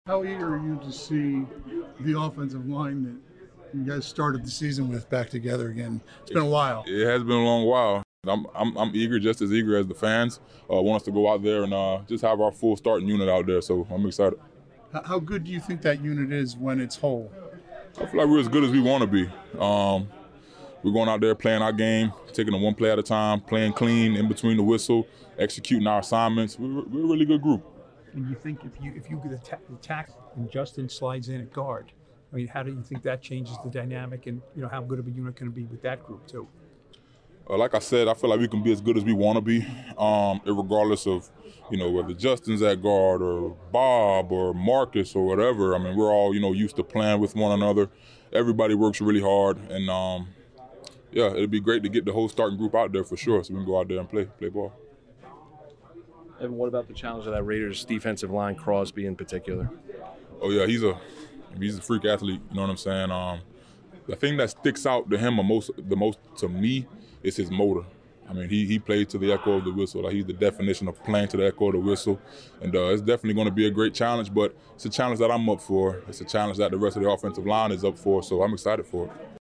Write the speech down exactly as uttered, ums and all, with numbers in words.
How eager are you to see the offensive line that you guys started the season with back together again? It's been a while. It has been a long while. I'm I'm, I'm eager, just as eager as the fans uh, want us to go out there and uh, just have our full starting unit out there. So I'm excited. How good do you think that unit is when it's whole? I feel like we're as good as we want to be. Um, we're going out there playing our game, taking it one play at a time, playing clean in between the whistle, executing our assignments. We're, we're a really good group. And you think if you if you could attack, attack and Justin slides in at guard, I mean, how do you think that changes the dynamic, and you know how good of a unit can it be with that group too? Uh, like I said, I feel like we can be as good as we want to be, um, regardless of, you know, whether Justin's at guard or Bob or Marcus or whatever. I mean, we're all, you know, used to playing with one another. Everybody works really hard, and um, yeah, it'd be great to get the whole starting group out there for sure, so we can go out there and play play ball. And what about the challenge of that Raiders defensive line, Crosby in particular? Oh yeah, he's a he's a freak athlete. You know what I'm saying? Um, the thing that sticks out to him the most, the most to me, is his motor. I mean, he he played to the echo of the whistle. Like, he's the definition of playing to the echo of the whistle, and uh, it's definitely going to be a great challenge. But it's a challenge that I'm up for. It's a challenge that the rest of the offensive line is up for. So I'm excited for it.